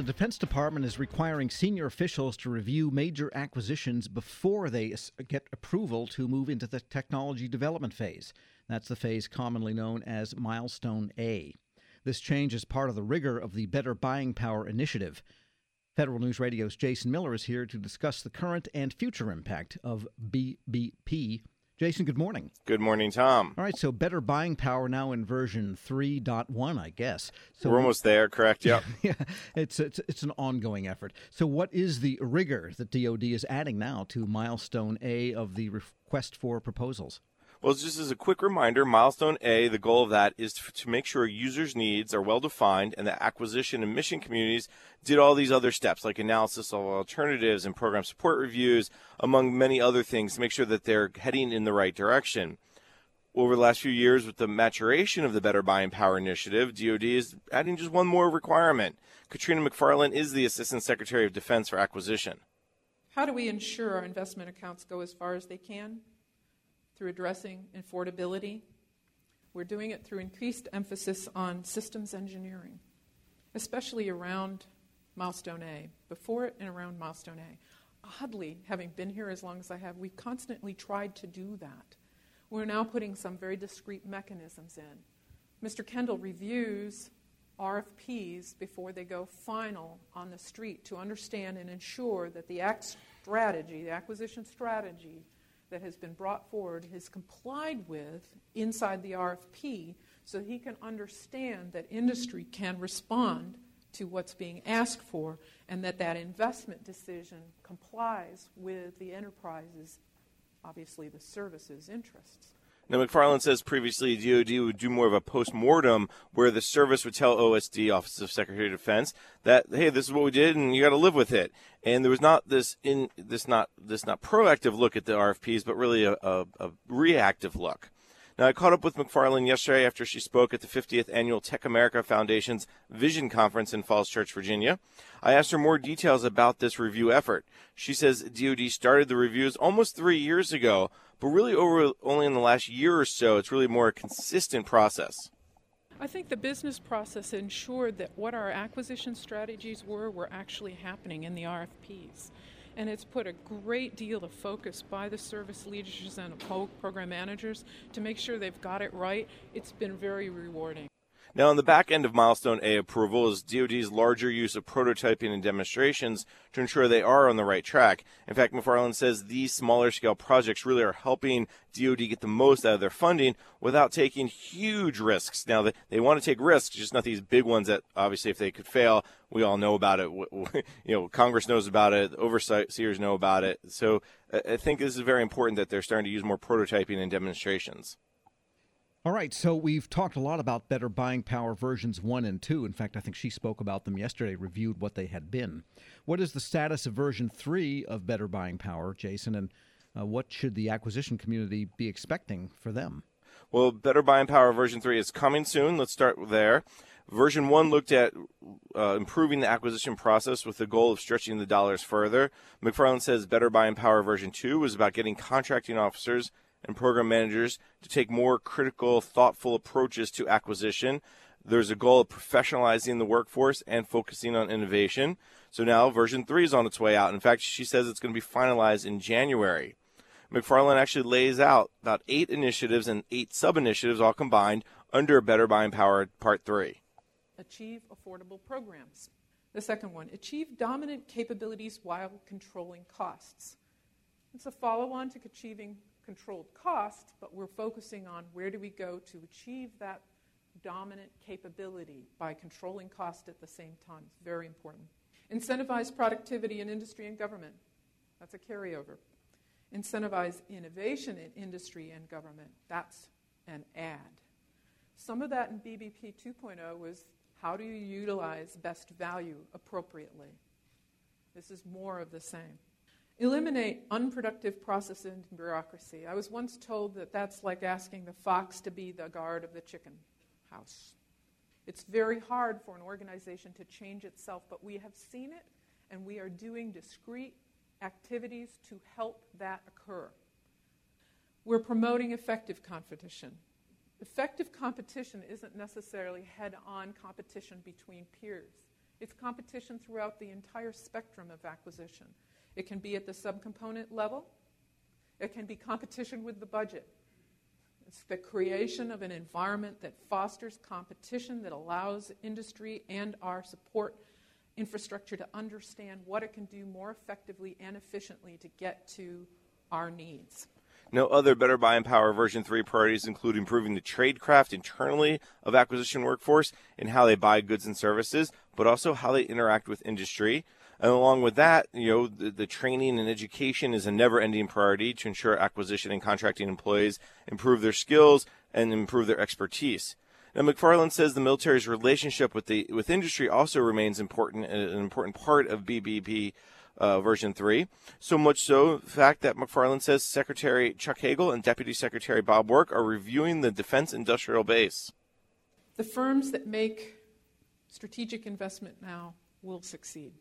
the Defense Department is requiring senior officials to review major acquisitions before they get approval to move into the technology development phase. That's the phase commonly known as Milestone A. This change is part of the rigor of the Better Buying Power initiative. Federal News Radio's Jason Miller is here to discuss the current and future impact of BBP. Jason, good morning. Good morning, Tom. All right, so Better Buying Power now in version 3.1, I guess. So we're almost there, correct? Yep. Yeah, it's an ongoing effort. So what is the rigor that DoD is adding now to Milestone A of the request for proposals? Well, just as a quick reminder, Milestone A, the goal of that is to make sure users' needs are well-defined and that acquisition and mission communities did all these other steps like analysis of alternatives and program support reviews, among many other things, to make sure that they're heading in the right direction. Over the last few years, with the maturation of the Better Buying Power initiative, DoD is adding just one more requirement. Katrina McFarland is the Assistant Secretary of Defense for Acquisition. How do we ensure our investment accounts go as far as they can? Through addressing affordability. We're doing it through increased emphasis on systems engineering, especially around Milestone A, before it and around Milestone A. Oddly, having been here as long as I have, we've constantly tried to do that. We're now putting some very discrete mechanisms in. Mr. Kendall reviews RFPs before they go final on the street to understand and ensure that the acquisition strategy that has been brought forward is complied with inside the RFP so he can understand that industry can respond to what's being asked for and that investment decision complies with the enterprise's, obviously the service's interests. Now, McFarland says previously DoD would do more of a post-mortem where the service would tell OSD, Office of Secretary of Defense, that, hey, this is what we did and you got to live with it. And there was not this not proactive look at the RFPs, but really a reactive look. Now, I caught up with McFarland yesterday after she spoke at the 50th Annual Tech America Foundation's Vision Conference in Falls Church, Virginia. I asked her more details about this review effort. She says DoD started the reviews almost 3 years ago, but really only in the last year or so, it's really more a consistent process. I think the business process ensured that what our acquisition strategies were actually happening in the RFPs. And it's put a great deal of focus by the service leaders and program managers to make sure they've got it right. It's been very rewarding. Now, on the back end of Milestone A approval is DoD's larger use of prototyping and demonstrations to ensure they are on the right track. In fact, McFarland says these smaller scale projects really are helping DoD get the most out of their funding without taking huge risks. Now, they want to take risks, just not these big ones that obviously if they could fail, we all know about it. Congress knows about it, overseers know about it. So I think this is very important that they're starting to use more prototyping and demonstrations. All right, so we've talked a lot about Better Buying Power versions 1 and 2. In fact, I think she spoke about them yesterday, reviewed what they had been. What is the status of version 3 of Better Buying Power, Jason, and what should the acquisition community be expecting for them? Well, Better Buying Power version 3 is coming soon. Let's start there. Version 1 looked at improving the acquisition process with the goal of stretching the dollars further. McFarland says Better Buying Power version 2 was about getting contracting officers and program managers to take more critical, thoughtful approaches to acquisition. There's a goal of professionalizing the workforce and focusing on innovation. So now version 3 is on its way out. In fact, she says it's going to be finalized in January. McFarland actually lays out about 8 initiatives and 8 sub-initiatives all combined under Better Buying Power Part 3. Achieve affordable programs. The second one, achieve dominant capabilities while controlling costs. It's a follow-on to achieving controlled cost, but we're focusing on where do we go to achieve that dominant capability by controlling cost at the same time. It's very important. Incentivize productivity in industry and government. That's a carryover. Incentivize innovation in industry and government. That's an add. Some of that in BBP 2.0 was how do you utilize best value appropriately? This is more of the same. Eliminate unproductive process and bureaucracy. I was once told that that's like asking the fox to be the guard of the chicken house. It's very hard for an organization to change itself, but we have seen it, and we are doing discrete activities to help that occur. We're promoting effective competition. Effective competition isn't necessarily head-on competition between peers. It's competition throughout the entire spectrum of acquisition. It can be at the subcomponent level. It can be competition with the budget. It's the creation of an environment that fosters competition, that allows industry and our support infrastructure to understand what it can do more effectively and efficiently to get to our needs. Now, other Better Buy and Power version 3 priorities include improving the tradecraft internally of acquisition workforce and how they buy goods and services, but also how they interact with industry. And along with that, the training and education is a never-ending priority to ensure acquisition and contracting employees improve their skills and improve their expertise. Now, McFarland says the military's relationship with industry also remains an important part of BBP version 3. So much so, the fact that McFarland says Secretary Chuck Hagel and Deputy Secretary Bob Work are reviewing the defense industrial base. The firms that make strategic investment now will succeed.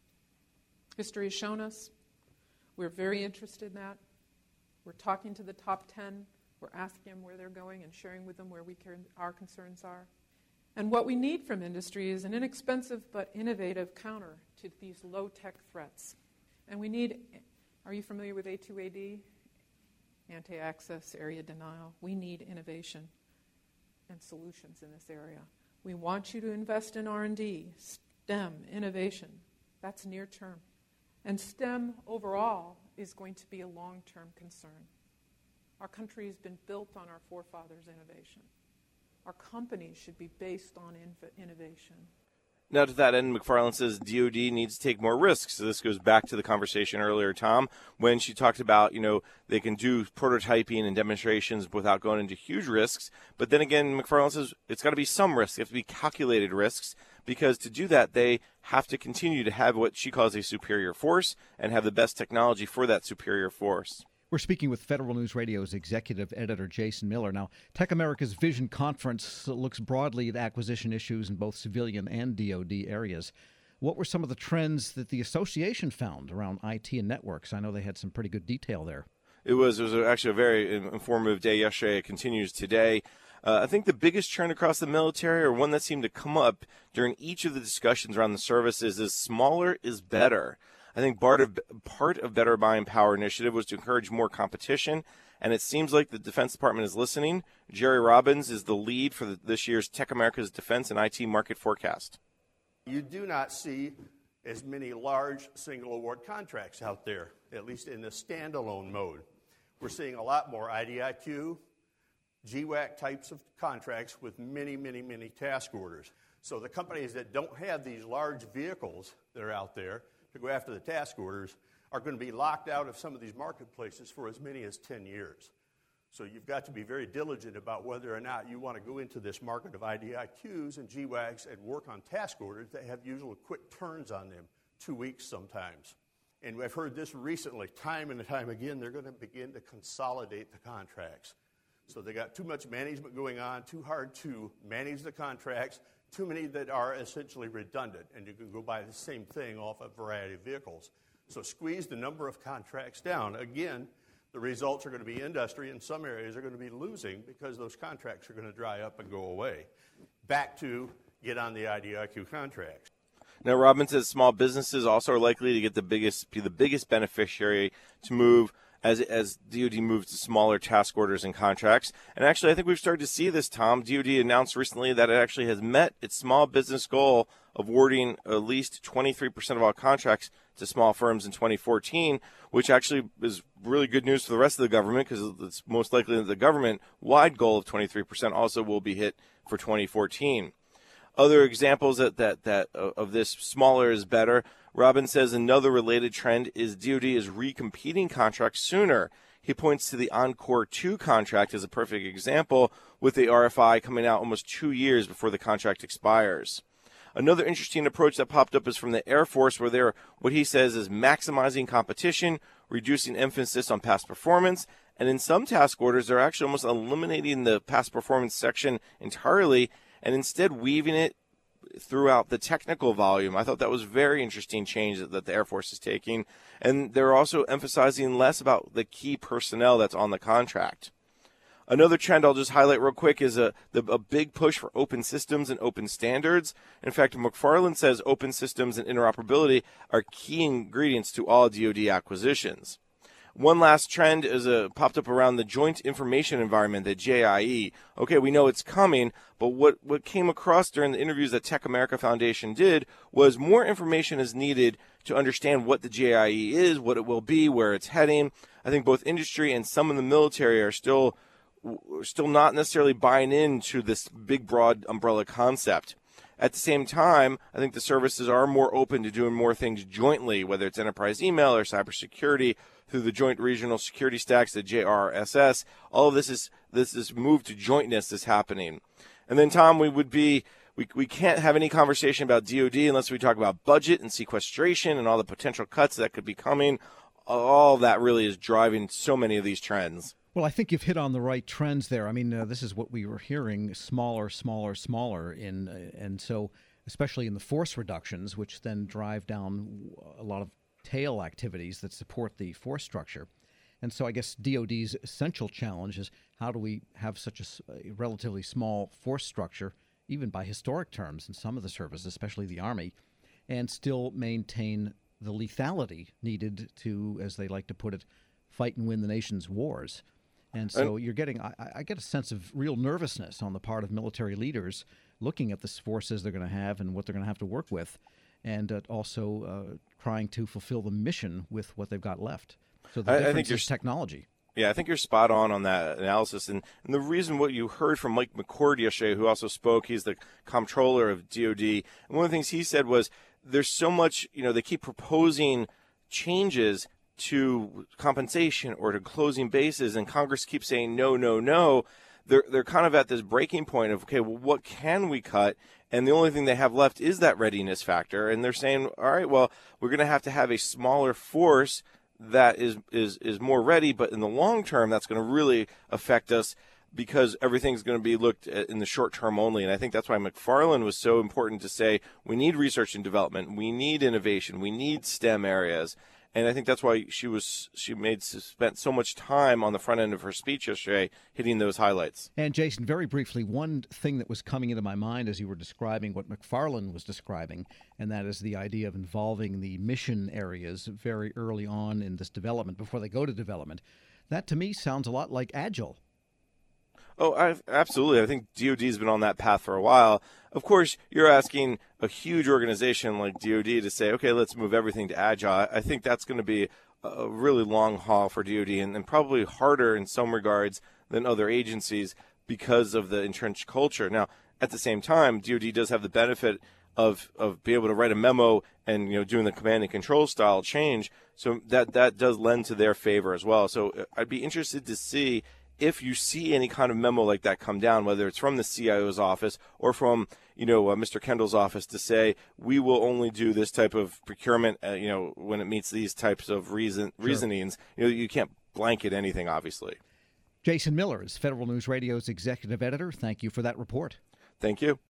History has shown us. We're very interested in that. We're talking to the top 10. We're asking them where they're going and sharing with them where our concerns are. And what we need from industry is an inexpensive but innovative counter to these low-tech threats. And we need, are you familiar with A2AD? Anti-access, area denial. We need innovation and solutions in this area. We want you to invest in R&D, STEM, innovation. That's near term. And STEM overall is going to be a long-term concern. Our country has been built on our forefathers' innovation. Our companies should be based on innovation. Now, to that end, McFarland says DOD needs to take more risks. So this goes back to the conversation earlier, Tom, when she talked about, they can do prototyping and demonstrations without going into huge risks. But then again, McFarland says it's got to be some risks. They have to be calculated risks, because to do that, they have to continue to have what she calls a superior force and have the best technology for that superior force. We're speaking with Federal News Radio's executive editor, Jason Miller. Now, Tech America's Vision Conference looks broadly at acquisition issues in both civilian and DoD areas. What were some of the trends that the association found around IT and networks? I know they had some pretty good detail there. It was actually a very informative day yesterday. It continues today. I think the biggest trend across the military, or one that seemed to come up during each of the discussions around the services, is smaller is better. I think part of Better Buy and Power initiative was to encourage more competition, and it seems like the Defense Department is listening. Jerry Robbins is the lead for this year's Tech America's Defense and IT Market Forecast. You do not see as many large single award contracts out there, at least in the standalone mode. We're seeing a lot more IDIQ, GWAC types of contracts with many, many, many task orders. So the companies that don't have these large vehicles that are out there to go after the task orders are going to be locked out of some of these marketplaces for as many as 10 years. So you've got to be very diligent about whether or not you want to go into this market of IDIQs and GWACs and work on task orders that have usually quick turns on them, 2 weeks sometimes. And I've heard this recently, time and time again, they're going to begin to consolidate the contracts. So they got too much management going on, too hard to manage the contracts, too many that are essentially redundant, and you can go buy the same thing off a variety of vehicles. So squeeze the number of contracts down. Again, the results are going to be industry in some areas are going to be losing because those contracts are going to dry up and go away. Back to get on the IDIQ contracts. Now, Robbins says small businesses also are likely to get be the biggest beneficiary to move as DoD moves to smaller task orders and contracts. And actually, I think we've started to see this, Tom. DoD announced recently that it actually has met its small business goal of awarding at least 23% of all contracts to small firms in 2014, which actually is really good news for the rest of the government, because it's most likely that the government-wide goal of 23% also will be hit for 2014. Other examples that of this smaller is better. Robbins says another related trend is DoD is recompeting contracts sooner. He points to the Encore 2 contract as a perfect example, with the RFI coming out almost 2 years before the contract expires. Another interesting approach that popped up is from the Air Force, where they're, what he says is maximizing competition, reducing emphasis on past performance, and in some task orders, they're actually almost eliminating the past performance section entirely and instead weaving it throughout the technical volume. I thought that was a very interesting change that the Air Force is taking. And they're also emphasizing less about the key personnel that's on the contract. Another trend I'll just highlight real quick is a big push for open systems and open standards. In fact, McFarland says open systems and interoperability are key ingredients to all DoD acquisitions. One last trend is popped up around the Joint Information Environment, the JIE. Okay, we know it's coming, but what came across during the interviews that Tech America Foundation did was more information is needed to understand what the JIE is, what it will be, where it's heading. I think both industry and some in the military are still not necessarily buying into this big, broad umbrella concept. At the same time, I think the services are more open to doing more things jointly, whether it's enterprise email or cybersecurity through the Joint Regional Security Stacks, the JRSS. All of this is move to jointness is happening. And then, Tom, we can't have any conversation about DoD unless we talk about budget and sequestration and all the potential cuts that could be coming. All that really is driving so many of these trends. Well, I think you've hit on the right trends there. I mean, this is what we were hearing, smaller, and so especially in the force reductions, which then drive down a lot of tail activities that support the force structure. And so I guess DoD's essential challenge is how do we have such a relatively small force structure, even by historic terms in some of the services, especially the Army, and still maintain the lethality needed to, as they like to put it, fight and win the nation's wars. And so you're getting, I get a sense of real nervousness on the part of military leaders looking at the forces they're going to have and what they're going to have to work with, and also trying to fulfill the mission with what they've got left. So the difference is technology. Yeah, I think you're spot on that analysis. And the reason what you heard from Mike McCord yesterday, who also spoke, he's the comptroller of DoD, and one of the things he said was there's so much, they keep proposing changes to compensation or to closing bases, and Congress keeps saying no, no, no. They're kind of at this breaking point of, okay, well, what can we cut? And the only thing they have left is that readiness factor. And they're saying, all right, well, we're going to have a smaller force that is more ready, but in the long term, that's going to really affect us because everything's going to be looked at in the short term only. And I think that's why McFarland was so important to say we need research and development, we need innovation, we need STEM areas. And I think that's why she spent so much time on the front end of her speech yesterday hitting those highlights. And Jason, very briefly, one thing that was coming into my mind as you were describing what McFarland was describing, and that is the idea of involving the mission areas very early on in this development, before they go to development. That to me sounds a lot like Agile. Oh, absolutely. I think DoD has been on that path for a while. Of course, you're asking a huge organization like DoD to say, okay, let's move everything to Agile. I think that's going to be a really long haul for DoD and probably harder in some regards than other agencies because of the entrenched culture. Now, at the same time, DoD does have the benefit of being able to write a memo and doing the command and control style change. So that does lend to their favor as well. So I'd be interested to see if you see any kind of memo like that come down, whether it's from the CIO's office or from, Mr. Kendall's office to say, we will only do this type of procurement, when it meets these types of reasonings. You can't blanket anything, obviously. Jason Miller is Federal News Radio's executive editor. Thank you for that report. Thank you.